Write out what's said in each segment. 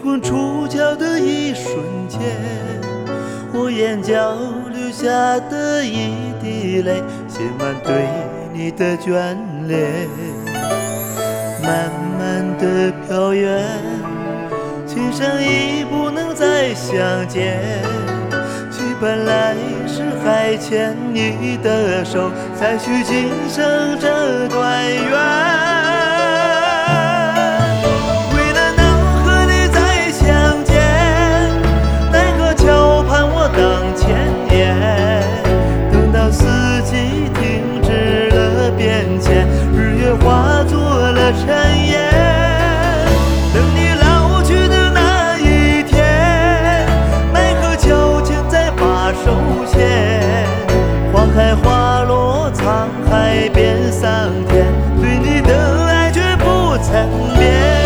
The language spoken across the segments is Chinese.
魂出窍的一瞬间，我眼角流下的一滴泪，写满对你的眷恋。慢慢的飘远，情深已不能再相见。期盼来时还牵你的手，再续今生这段缘。日月化作了尘烟，等你老去的那一天，奈何秋千在把手牵。花开花落沧海变桑田，对你的爱却不曾变。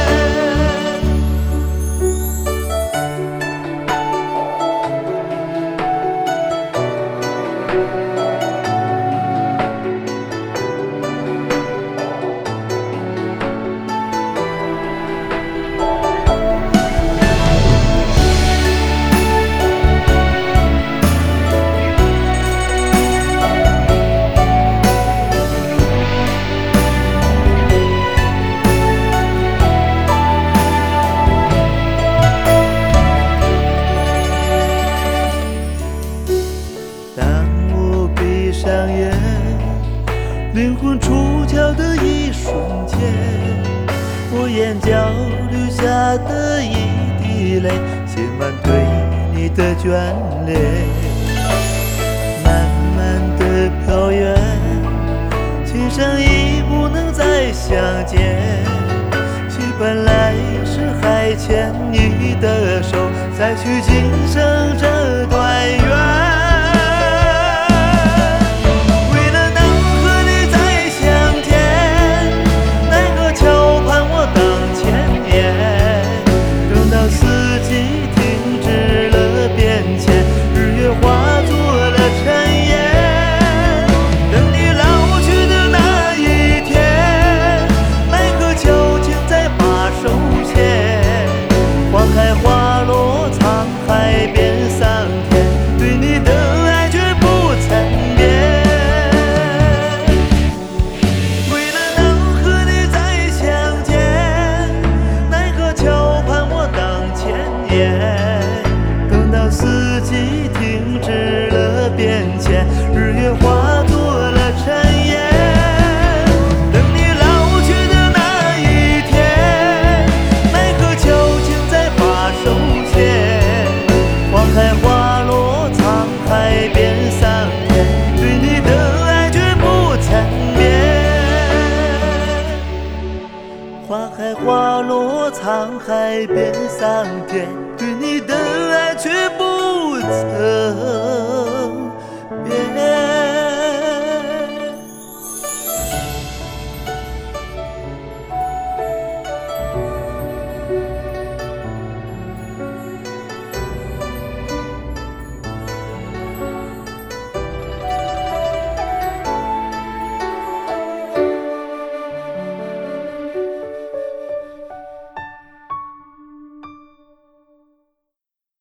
灵魂出窍的一瞬间，我眼角流下的一滴泪，写满对你的眷恋。慢慢的飘远，情深已不能再相见。期盼来时还牵你的手，再续今生这段缘。等到四季停止了变迁，日月化作了尘烟。等你老去的那一天，奈何秋千在把手牵。花开花落沧海变桑田，对你的爱却不曾变。花开花落沧海变桑田，对你的爱却不曾